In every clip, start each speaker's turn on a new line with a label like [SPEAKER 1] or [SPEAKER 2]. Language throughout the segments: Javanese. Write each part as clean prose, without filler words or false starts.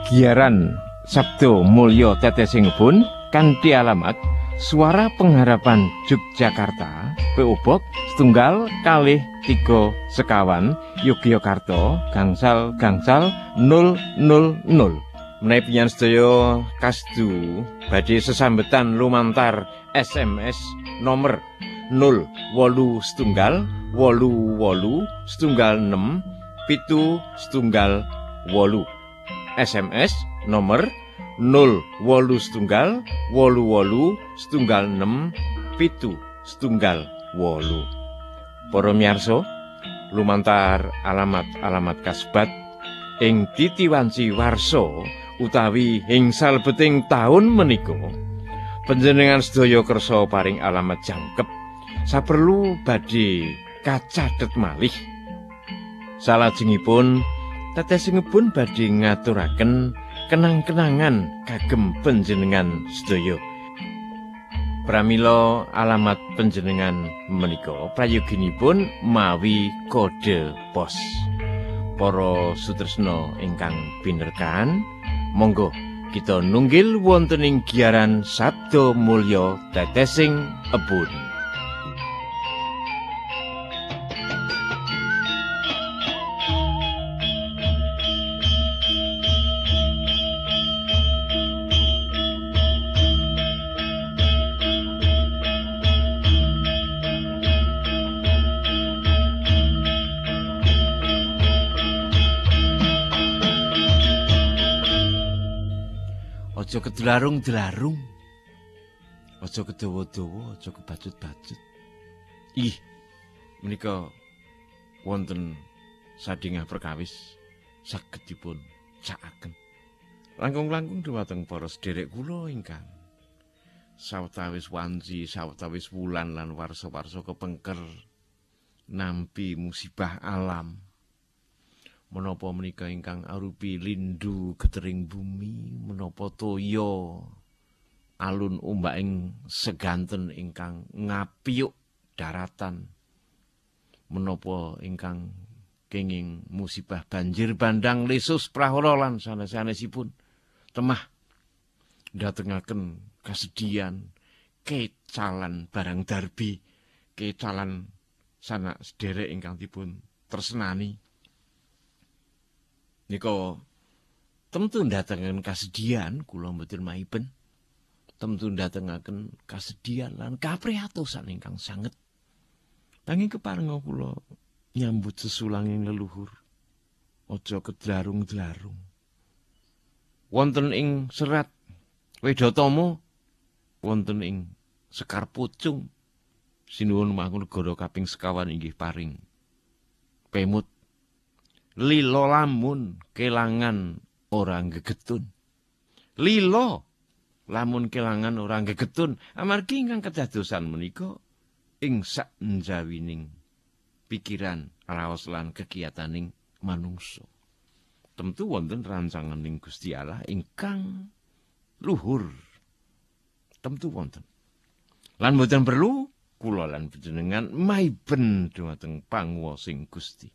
[SPEAKER 1] Giaran Sabdo Mulya Tetesing kanthi alamat Suara Pengharapan Yogyakarta, PO Box 1-3 Sekawan, Yogyakarta, gangsal 000. Menawi panjenengan sedaya kasdu badhe sesambetan lumantar SMS nomor 0818876 SMS nomor 0818876 Para miyarsa, lumantar alamat-alamat kasebat ing titiwanci warsa utawi ing salebeting taun menika panjenengan sedaya kersa paring alamat jangkep saperlu badhe kacathet malih. Salajengipun tetesingipun badhe ngaturaken kenang-kenangan kagem panjenengan sedaya. Pramila alamat panjenengan menika prayoginipun mawi kode pos. Para sutresna ingkang pinerkan, monggo kita nunggil wonten ing giaran Sabdo Mulya Tetesing Ebun. Aja kedelarung-delarung, aja kedawa-dawa, aja kebacut-bacut. Menika wonten sadhengah perkawis saged dipun cakaken. Langkung-langkung dhumateng para sedherek kula ingkang sawetawis wanci, sawetawis wulan lan warsa-warsa kepengker nampi musibah alam. Menapa menika ingkang arupi lindu getering bumi, menapa toya alun ombaking seganten ingkang ngapiyuk daratan, menapa ingkang kenging musibah banjir bandang lesus prahara lan sanes-sanesipun temah ndatengaken kasedihan kecalan barang darbi, kecalan sanak sederek ingkang dipun tresnani. Nika temtu ndatengaken kasedihan kula mboten maiben. Temtu ndatengaken kasedihan lan kapriyatosan ingkang sanget. Nanging keparenga kula nyambut sesulanging leluhur. Aja kedlarung-dlarung. Wonten ing Serat Wedatama, wonten ing Sekar Pucung, sinuwun Mangkunegara kaping sekawan inggih paring pemut. Lilo lamun kelangan orang gegetun. Lilo lamun kelangan orang gegetun. Amargi ingkang kedadosan menika ing saknjawining pikiran raos lan kegiyataning manungsa. Tentu wonten rancanganing Gusti Allah ingkang luhur. Tentu wonten. Lan boten perlu kula lan panjenengan maiben dhumateng panguwasing Gusti.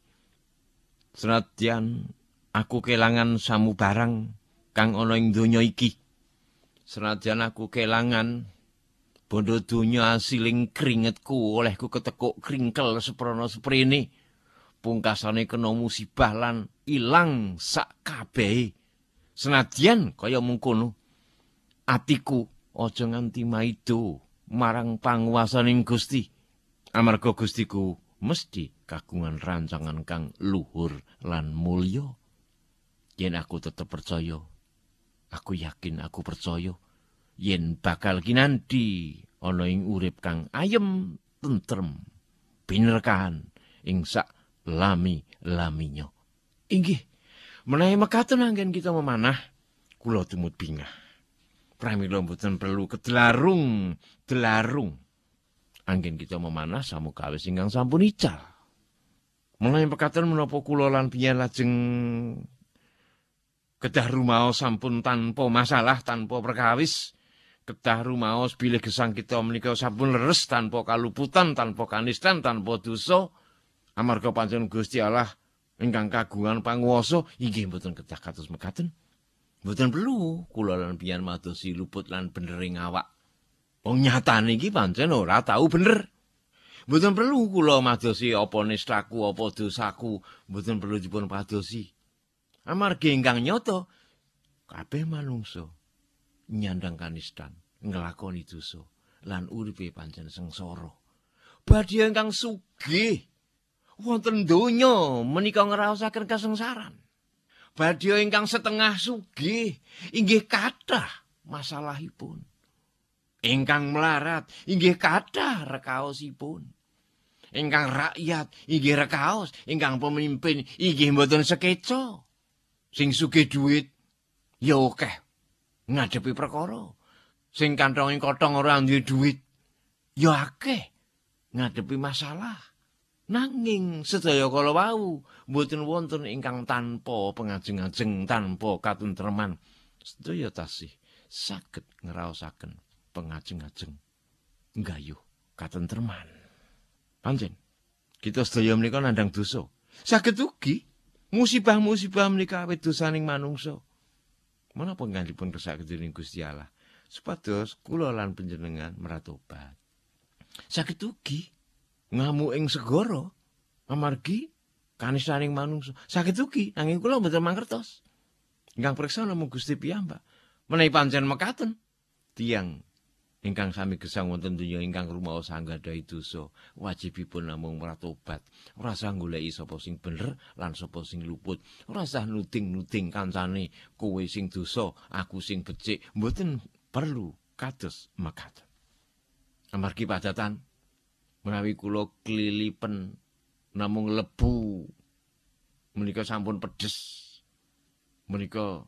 [SPEAKER 1] Senadyan aku kelangan samu barang kang ana ing donya iki. Senadyan aku kelangan bondo donya asiling kringetku olehku ketekuk kringkel seprana seprene. Pungkasane kena musibah lan ilang sak kabehe. Senadyan kaya mengkono atiku aja nganti maido marang panguwasaning Gusti. Amarga Gustiku mesti kagungan rancangan kang luhur lan mulya. Yen aku tetep percaya, aku yakin, aku percaya yen bakal kinanthi ana ing urip kang ayem, tentrem, binerkahan ing sak lami-laminya. Inggih, menawi mekaten anggen kita memanah, kula tumut bingah. Pramila mboten perlu kedelarung-delarung. Anggen kita memanah samukawis ingkang sampun ical. Menawi pekaten menapa kula lan piye lajeng kedah rumaos sampun tanpa masalah, tanpa perkawis. Kedah rumaos bilih gesang kita menika sampun leres tanpa kaluputan, tanpa kanistan, tanpa dosa. Amarga pancen Gusti Allah ingkang kagungan panguwasa inggih mboten kedah kados mekaten. Mboten perlu kula lan piyan madosi luput lan benering awak. Wong nyatane iki pancen ora tau bener. Mboten perlu kula madosi apa nistaku apa dosaku, mboten perlu dipun padosi. Amargi ingkang nyata kabeh manungsa nyandang kanistan, nglakoni dosa lan uripe pancen sengsara. Badhe ingkang sugih wonten donya menika ngraosaken kasengsaran. Badhe ingkang setengah sugih inggih kathah masalahipun. Ingkang melarat inggih kathah rekaosipun. Ingkang rakyat inggih rekaos, ingkang pemimpin inggih mboten sekeca. Sing sugih dhuwit ya akeh ngadepi perkara. Sing kanthonge kothong ora duwe dhuwit ya akeh ngadepi masalah. Nanging sedaya kala wau mboten wonten ingkang tanpa pengajeng-ajeng, tanpa katentreman. Sedaya tasih saged ngraosaken pengajeng-ajeng nggayuh katentreman. Pancen kita sedaya menika nandhang dosa. Saged ugi musibah-musibah menika awit dosaning manungsa. Menapa nganggipun kersake dening Gusti Allah supados kula lan panjenengan meratobat. Saged ugi ngamuk ing segara amargi kanistaning manungsa. Saged ugi nanging kula mboten mangertos. Ingkang priksa namung Gusti piyambak. Menawi pancen mekaten tiyang ingkang sami gesang wonten donya ingkang rumaos anggadhahi dosa wajibipun namung meratobat. Ora usah goleki sapa sing bener lan sapa sing luput. Ora usah nuding-nuding kancane kowe sing dosa, aku sing becik. Mboten perlu kados mekaten. Amargi padatan menawi kula klilipen namung lebu menika sampun pedes. Menika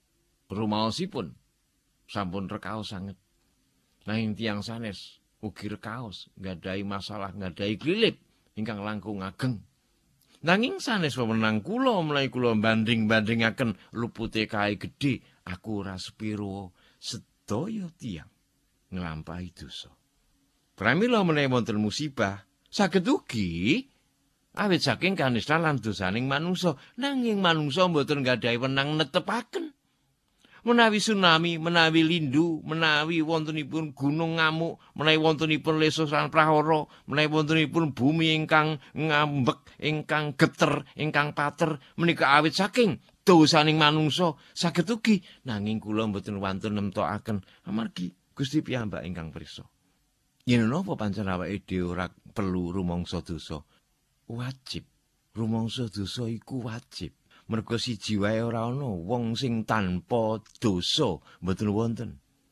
[SPEAKER 1] rumaosipun sampun rekaos sanget. Nanging tiyang sanes ugi rekaos nggadahi masalah, nggadahi klilip ingkang langkung ageng. Nanging sanes wewenang kula menawi kula banding-bandingaken lupute kae gedhe, aku ora sepiro, sedaya tiyang nglampahi dosa. Pramila menawi wonten musibah, saged ugi awit saking kanistan lan dosaning manungsa, nanging manungsa mboten nggadahi wenang netepaken. Menawi tsunami, menawi lindu, menawi wontenipun gunung ngamuk, menawi wontenipun lesus lan prahara, menawi wontenipun bumi ingkang ngambek, ingkang geter, ingkang pater, menika awit saking dosaning manungsa, saged ugi nanging kula mboten wantun nemtokaken amargi Gusti piyambak ingkang priksa. Yen napa pancen awake dhewe ora perlu rumangsa dosa? Wajib. Rumangsa dosa iku wajib. Merga siji wae ora ana wong sing tanpa dosa mboten wonten.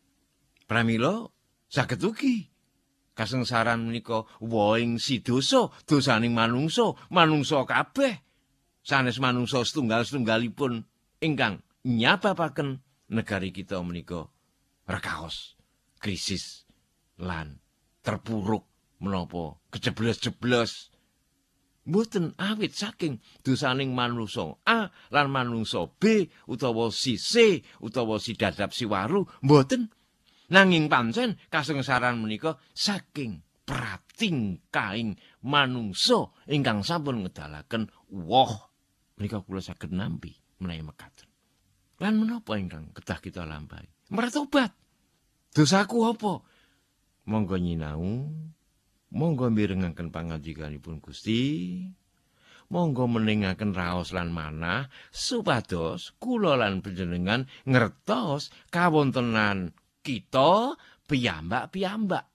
[SPEAKER 1] Pramila saged ugi kasengsaran menika woing si dosa, dosaning manungsa, manungsa kabeh. Sanes manungsa setunggal-setunggalipun ingkang nyababaken negari kita menika rekaos, krisis lan terpuruk menapa kejebles-jebles. Mboten awit saking dosaning manungsa A lan manungsa B utawa si C utawa si dadap si waru, mboten. Nanging pancen kasengsaran menika saking pratingkahing manungsa ingkang sampun ngedalaken woh. Menika kula saged nampi menawi mekaten. Lan menapa ingkang kedah kita lampahi? Mertobat. Dosaku apa? Monggo nyinau. Monggo mirengaken pangandikanipun Gusti. Monggo meningaken raos lan manah supados kula lan panjenengan ngertos kawontenan kita piyambak-piyambak.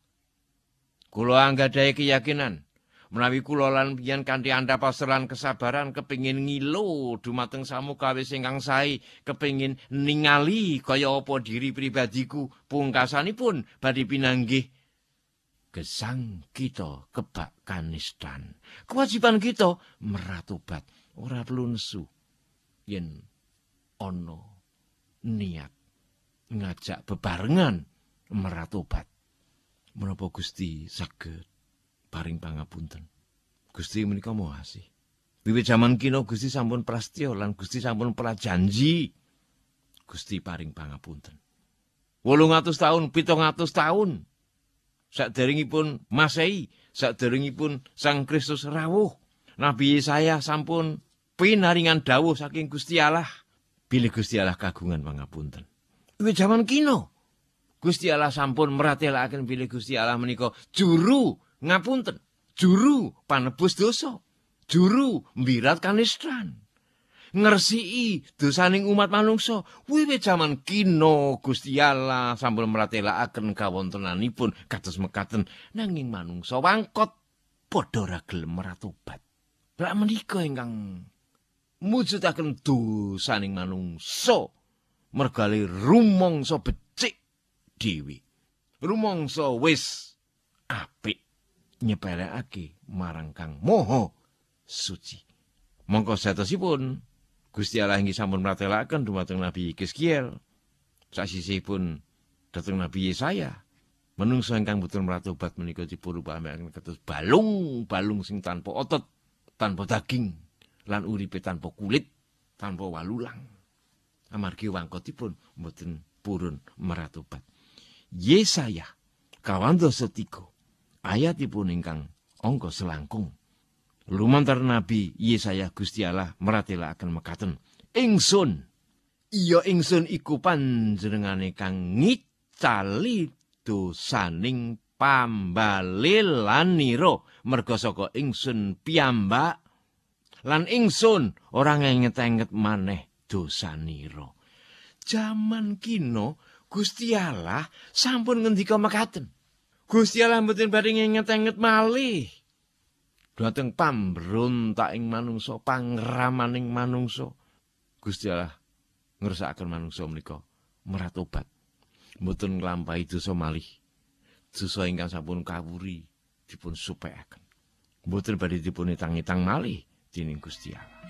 [SPEAKER 1] Kula anggadhahi keyakinan menawi kula lan piyan kanthi andhapas lan kesabaran kepingin ngilo dumateng samukawis ingkang sae, kepingin ningali kaya apa diri pribadiku pungkasanipun badhe pinanggih gesang kita kebak kanistan. Kewajiban kita meratobat, ora perlu nesu yen ana niat ngajak bebarengan meratobat. Menapa Gusti saged paring pangapunten. Gusti menika maha asih. Wiwit jaman kina Gusti sampun prastya lan Gusti sampun prajanji. Gusti paring pangapunten. 800 taun, 700 taun saderengipun Masehi, saderengipun Sang Kristus rawuh, Nabi Yesaya sampun pinaringan dawuh saking Gusti Allah. bilih Gusti Allah kagungan pangapunten. Wiwit jaman kino Gusti Allah sampun meratelaken bilih Gusti Allah menika juru ngapunten, juru panebus dosa, juru mbirat kanistran, ngresiki dosaning umat manungsa. Wiwit jaman kino Gusti Allah sampun meratelaken kawontenanipun kados mekaten, nanging manungsa wangkot padha ra gelem maratobat. Lah menika ingkang mujudaken dosaning manungsa mergali rumangsa becik dhewe, rumangsa wis apik nyepelekake marang Kang Maha Suci. Mongko satosipun Gusti Allah inggih sampun mratelaken dumateng Nabi Yeskiel, sasisipun dhateng Nabi Yesaya. Manungsa ingkang boten mratobat menika dipurupaken kados balung sing tanpa otot, tanpa daging, lan uripe tanpa kulit, tanpa walulang. Amargi wangkotipun boten purun mratobat. Yesaya kawandosa 3 ayatipun ingkang angka selangkung. Lumantar Nabi Yesaya Gusti Allah meratelaken mekaten, ingsun, iya ingsun iku panjenengane kang ngicali dosaning pambalilanira, merga saka ingsun piyambak lan ingsun ora ngenget-enget maneh dosanira. Jaman kino Gusti Allah sampun ngendika mekaten. Gusti Allah mboten badhe ngenget-enget malih dhateng pambrontaking manungsa, pangramaning manungsa. Gusti Allah ngersakaken manungsa menika meratobat, mboten nglampahi dosa malih. Dosa ingkang sampun kawuri dipun supekaken, mboten badhe dipun itang-itang malih dening Gusti Allah.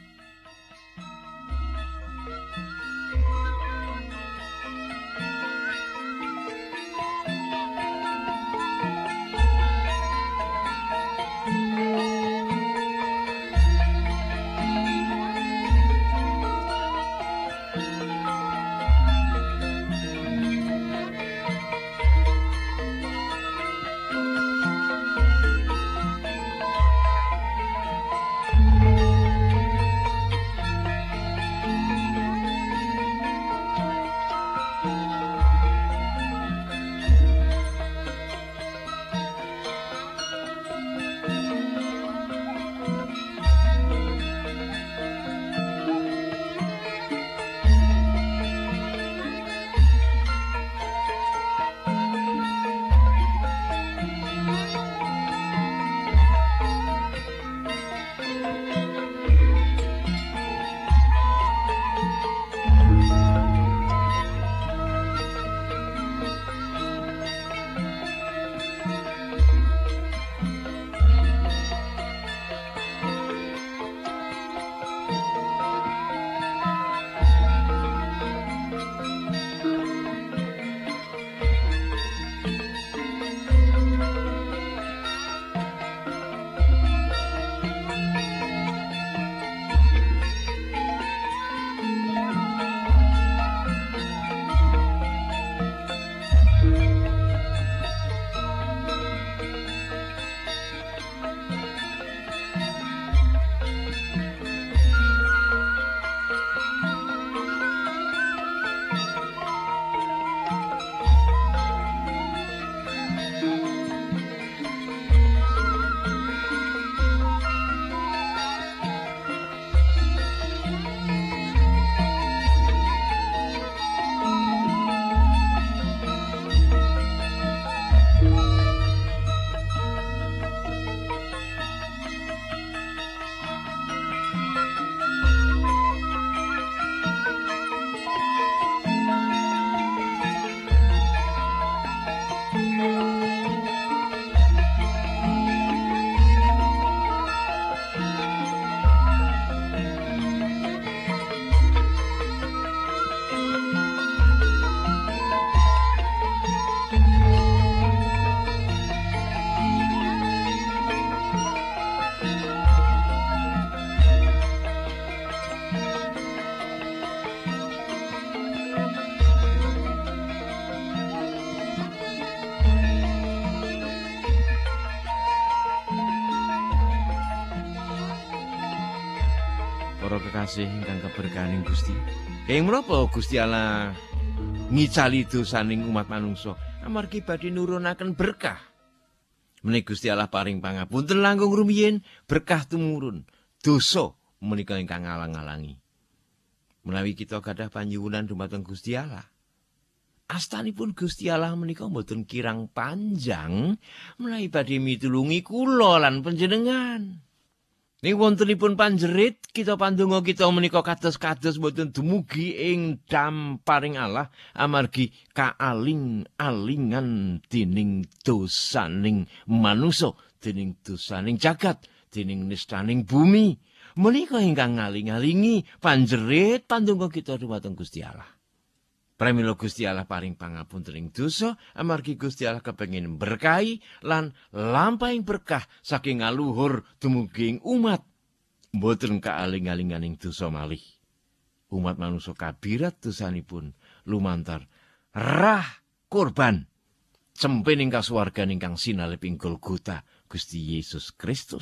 [SPEAKER 1] kekasih ingkang keberkahaning Gusti. Ing menapa Gusti Allah ngicali dosaning umat manungsa amargi badhe nurunaken berkah. Menika Gusti Allah paring pangapunten langkung rumiyin berkah tumurun. Dosa menika ingkang ngalang-alangi. Menawi kita gadah panyuwunan dumateng Gusti Allah, astanipun Gusti Allah menika mboten kirang panjang menawi badhe mitulungi kula lan panjenengan. Ning wontenipun panjerit kita pandonga kita menika kados-kados mboten dumugi ing damparing Allah amargi kaaling-alingan dening dosaning manungsa, dening dosaning jagat, dening nistaning bumi. Menika ingkang ngaling-alingi panjerit pandonga kita dumateng Gusti Allah. Pramila Gusti Allah paring pangapunten ing dosa amargi Gusti Allah kepengin berkahi lan lampahing berkah saking ngaluhur dumugi ing umat mboten kaaling-alingan ing dosa malih. Umat manungsa kabirat dosanipun lumantar rah korban cempening kasuwargan ingkang sinalip ing Golgota Gusti Yesus Kristus.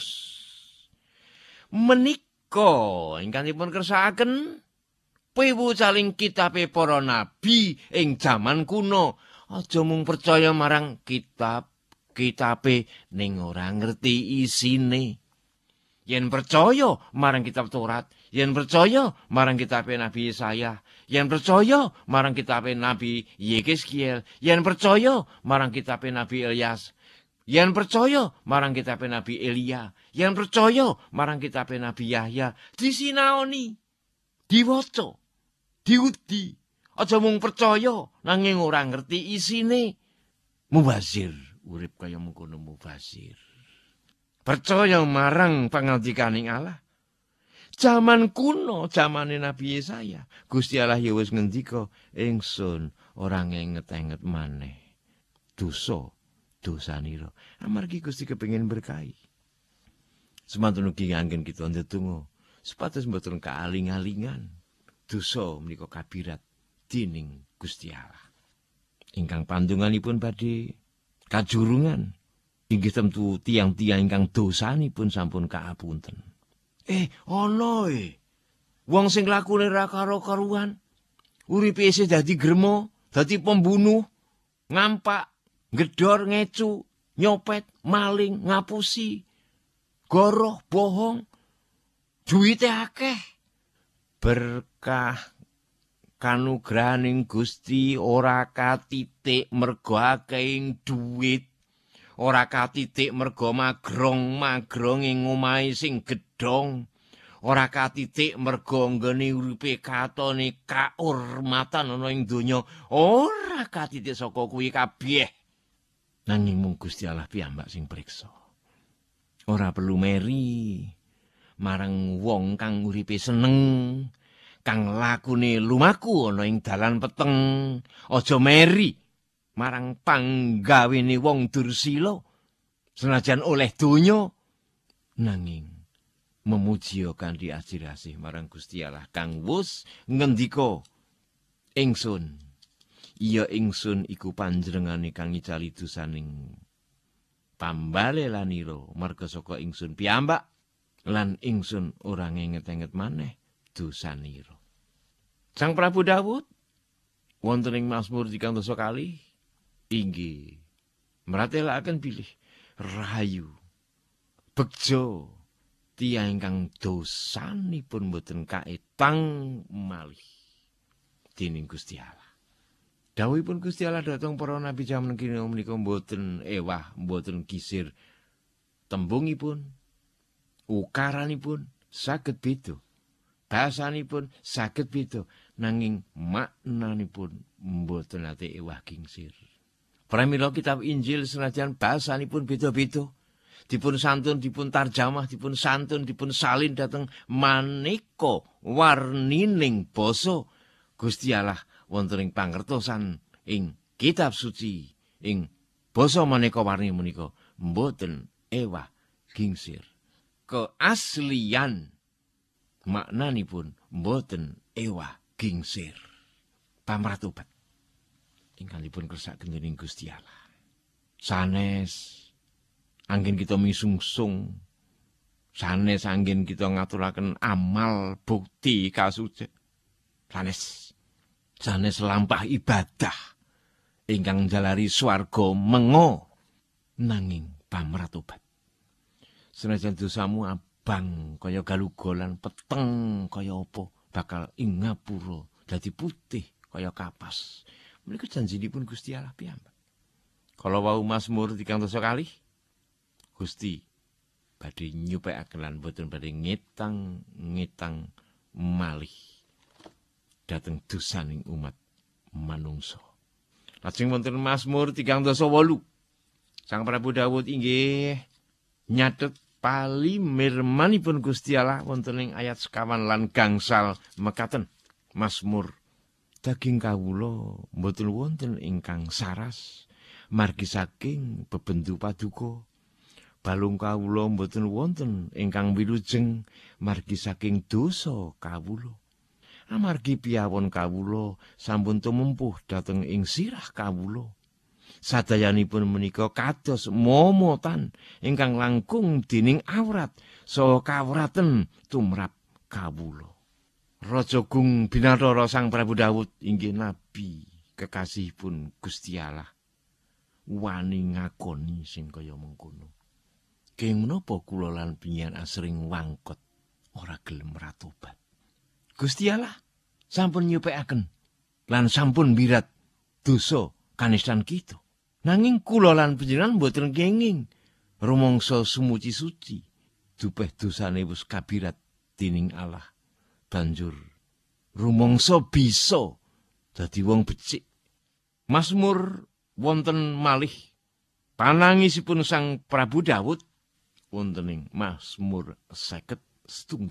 [SPEAKER 1] Menika ingkang dipun kersakaken piwucaling kitabe para nabi ing jaman kuno. Aja mung percaya marang kitabe ning ora ngerti isine. Yen percaya marang kitab Taurat, yen percaya marang kitabe Nabi Yesaya, yen percaya marang kitabe Nabi Yehezkiel, yen percaya marang kitabe Nabi Ilyas, yen percaya marang kitabe Nabi Elia, yen percaya marang kitabe Nabi Yahya, disinaoni, diwaca, diudi, aja mung percaya nanging ora ngerti isine. Mubazir, urip kaya mengkono mubazir. Percaya marang pangandikaning Allah. Jaman kuno, zamane Nabi Yesaya, Gusti Allah ya wis ngendika, ingsun ora ngenget-enget maneh dosanira. Amargi Gusti kepengin berkahi. Semanten ugi anggen kita ndedonga supados mboten kaaling-alingan. Dosa menika kabirat dening Gusti Allah. Ingkang pandonganipun badhe kajurungan inggih tentu tiang-tiang ingkang dosanipun sampun kaapunten. Ana wong sing lakune ra karo-karuan, uripe isih dadi grema, dadi pembunuh, ngampak, gedor, ngecu, nyopet, maling, ngapusi, goroh, bohong, duwite akeh. Berkah kanugrahaning Gusti ora katitik mergo akehing duwit, ora katitik mergo magrong ing omahe sing gedhong, ora katitik mergo nggone uripe katone kaurmatan ana ing donya, ora katitik saka kuwi kabeh. Nanging mung Gusti Allah piyambak sing priksa. Ora perlu meri marang wong kang uripe seneng, kang lakune lumaku ana ing dalan peteng. Aja meri marang panggawene wong dursila senajan oleh donya, nanging memuji kanthi asih-asih marang Gusti Allah kang wus ngendika, ingsun ingsun iku panjenengane kang ngicali dosaning pambalelanira marga saka ingsun piyambak lan ingsun ora ngenget-enget maneh dosanira. Sang Prabu Daud wonten ing Mazmur 3 kali inggih mratelaken bilih rahayu begja tiyang ingkang dosanipun boten kaetang malih dening Gusti Allah. Dawuhipun Gusti Allah dhateng para nabi jaman kini menika boten ewah, boten kisir. Tembungipun, ukaranipun saged beda, basanipun saged beda, nanging maknanipun mboten nate ewah kingsir. Pramila kitab Injil senajan basanipun beda-beda, dipun santun, dipun tarjamah, dipun santun, dipun salin dhateng maneka warnining basa, Gusti Allah wonten ing pangertosan ing kitab suci ing basa maneka warni menika mboten ewah gingsir. Keaslian maknanipun mboten ewah gingsir. Pamratobat ingkang dipun kersakaken dening Gusti Allah. Sanes anggen kita misungsung Sanes anggen kita ngaturaken amal bukti kasucen. Sanes lampah ibadah ingkang jalari swarga mengo nanging pamratobat. Senajan dosamu abang kaya galuga lan peteng kaya apa bakal ing ngapura dadi putih kaya kapas. Menika janjinipun Gusti Allah piyambak. Kala wau Mazmur 300 kalih Gusti badhe nyupekaken lan boten badhe ngetang malih dhateng dosaning umat manungsa. Lajeng wonten Mazmur 308. Sang Prabu Dawud inggih nyatet palimirmanipun Gusti Allah wonten ing ayat 50 lan gangsal mekaten. Mazmur, daging kawula mboten wonten ingkang saras margi saking bebendu paduka. Balung kawula mboten wonten ingkang wilujeng margi saking dosa kawula. Amargi piyawon kawula sampun tumempuh dhateng ing sirah kawula. Sadayanipun menika kados momotan ingkang langkung dening awrat saha kawraten tumrap kawula. Raja Gung Binathara Sang Prabu Dawud inggih nabi kekasihipun Gusti Allah. Wani ngakoni sing kaya mengkono. Keng menapa kula lan pinyen asring wangkot ora gelem ratobat. Gusti Allah sampun nyupekaken lan sampun birat dosa kanistan kita. Nanging kula lan panjenengan mboten kenging rumangsa sumuci suci. Dupeh dosane wis kabirat dening Allah. Banjur rumangsa bisa dadi wong becik. Mazmur wonten malih panangisipun Sang Prabu Dawud wonten ing Mazmur 50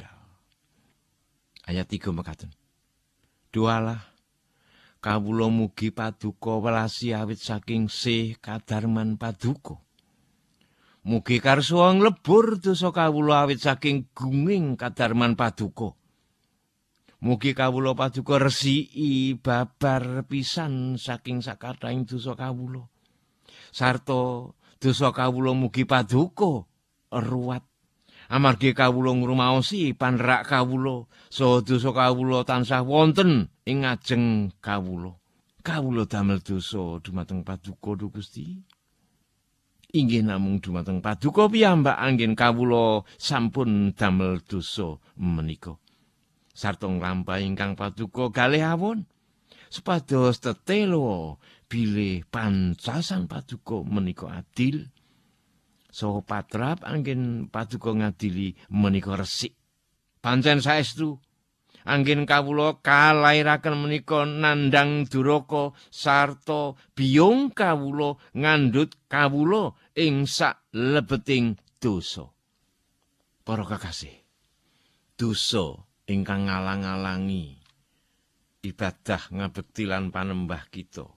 [SPEAKER 1] ayat 3 mekaten. Doalah kawula mugi paduka welasi awit saking sih kadarman paduka. Mugi karsa nglebur dosa kawula awit saking gunging kadarman paduka. Mugi kawula paduka resiki babar pisan saking sakathahing dosa kawula. Sarta dosa kawula mugi paduka ruwat. Amargi kawula ngrumaosi panrak kawula, saha dosa kawula tansah wonten ing ngajeng kawula. Kawula damel dosa dumateng paduka Duh Gusti. Inggih namung dumateng paduka piyambak anggen kawula sampun damel dosa menika. Sarta nglampahi ingkang paduka kalih awon. Supados tetelo bilih pancasan paduka menika adil. Saha patrap anggen paduka ngadili menika resik. Pancen saestu anggen kawula kalairaken menika nandhang duraka sarta biyung kawula ngandhut kawula ing sak lebeting dosa. Para kekasih, dosa ingkang ngalang-alangi ibadah ngabekti lan panembah kita.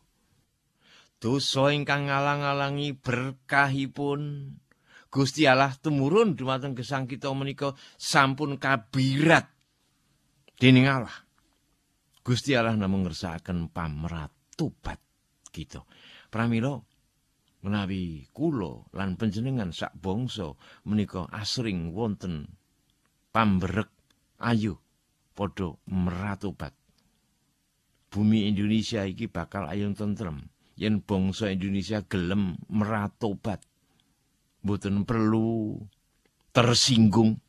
[SPEAKER 1] Dosa ingkang ngalang-alangi berkahipun Gusti Allah tumurun dumateng gesang kita menika sampun kabirat dening Allah. Gusti Allah namung ngersakaken pamratobat kita. Pramila menawi kula lan panjenengan sak bangsa menika asring wonten pamberek ayo padha meratobat. Bumi Indonesia iki bakal ayun tentrem yen bangsa Indonesia gelem meratobat. Mboten perlu tersinggung.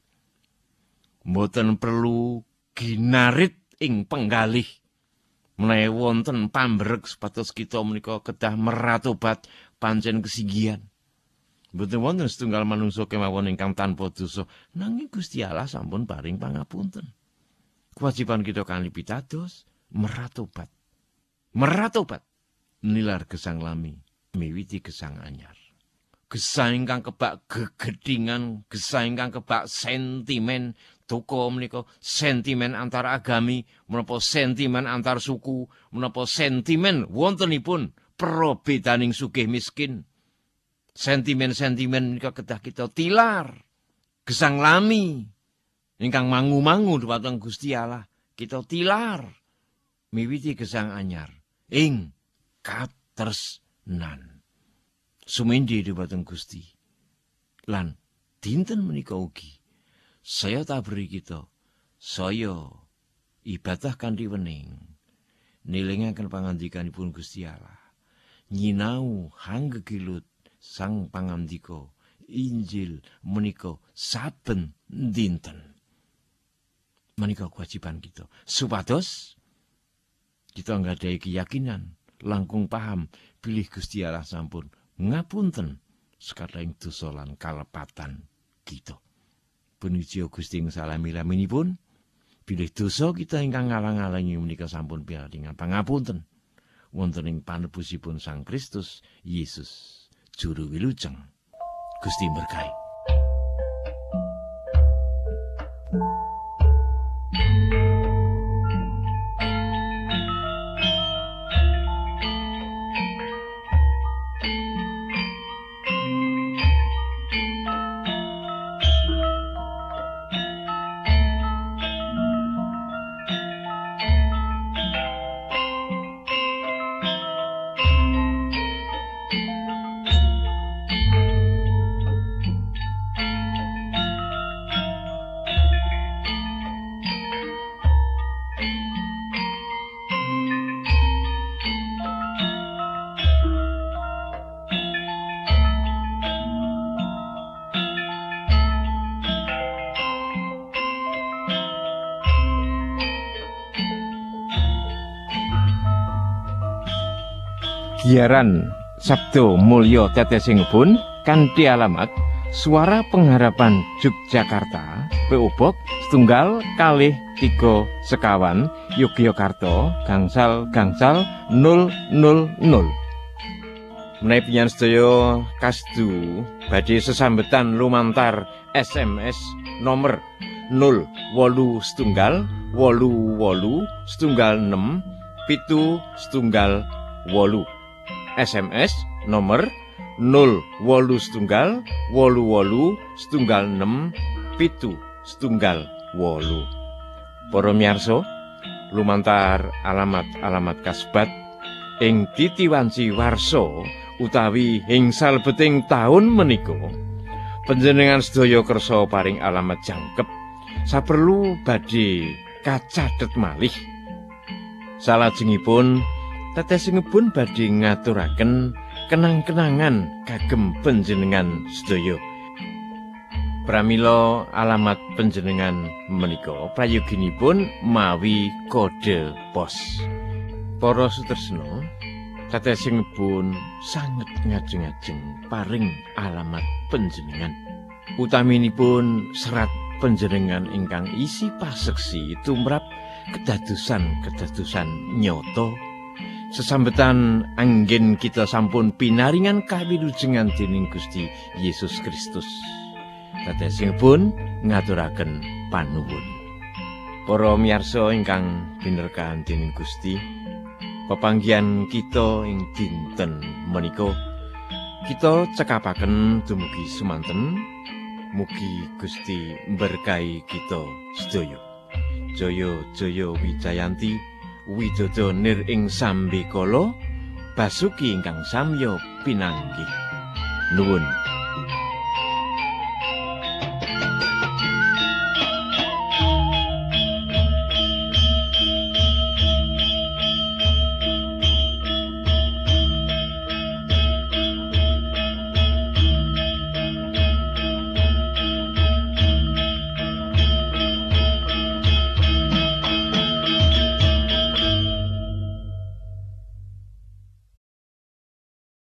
[SPEAKER 1] Mboten perlu ginarit ing penggalih. Menawi wonten pambrek supados kita menika kedah meratobat pancen kesinggihan. Mboten wonten setunggal manungsa kemawon ingkang tanpa dosa, nanging Gusti Allah sampun paring pangapunten. Kewajiban kita kanthi pitados meratobat. Meratobat nilar gesang lami miwiti gesang anyar. Gesang ingkang kebak gegedingan, gesang ingkang kebak sentimen, toko menika sentimen antar agami, menapa sentimen antar suku, menapa sentimen wontenipun perobedaning sugih miskin. Sentimen-sentimen menika kedah kita tilar. Gesang lami ingkang mangu-mangu dhumateng Gusti Allah, kita tilar miwiti gesang anyar ing katresnan. Sumindi dhumateng Gusti. Lan dinten menika ugi saya tabri kita saya ibadah kanthi wening nilingaken pangandikanipun Gusti Allah nyinau hanggegilut sang pangandika Injil menika saben dinten. Menika kewajiban kita. Supados kita nggadahi keyakinan, langkung paham bilih Gusti Allah sampun ngapunten sakataing dosa lan kalepatan kita. Puji Gusti ing salami-laminipun bilih dosa kita ingkang ngalang-alangi menika sampun piringan pangapunten wonten ing panebusipun Sang Kristus Yesus Juru Wilujeng. Gusti berkahi. Siaran Sabdo Mulya tetesingipun kanthi alamat Suara Pengharapan Yogyakarta, PO Box 1-2-3 Sekawan, Yogyakarta, gangsal 000. Menawi panjenengan sedaya kasdu badhe sesambetan lumantar SMS nomor 081 88 88 778. SMS nomor 081 88 76 778. Para miyarsa, lumantar alamat kasebat ing titiwanci warsa utawi ing salebeting taun menika panjenengan sedaya kersa paring alamat jangkep saperlu badhe kacathet malih. Salajengipun tetesingipun badhe ngaturaken kenang-kenangan kagem panjenengan sedaya. Pramila alamat panjenengan menika prayoginipun mawi kode pos. Para sutresna, tetesingipun sanget ngajeng-ajeng paring alamat panjenengan. Utaminipun serat panjenengan ingkang isi paseksi tumrap kedadosan nyata. Sesambetan anggen kita sampun pinaringan kawilujengan dening Gusti Yesus Kristus. Tetesingipun ngaturaken panuwun. Para miyarsa ingkang binerkahan dening Gusti, pepanggihan kita ing dinten menika kita cekapaken dumugi semanten. Mugi Gusti berkahi kita sedaya. Jaya jaya Wijayanti Widodo nir ing sambikala basuki ingkang samya pinanggih. Nuwun.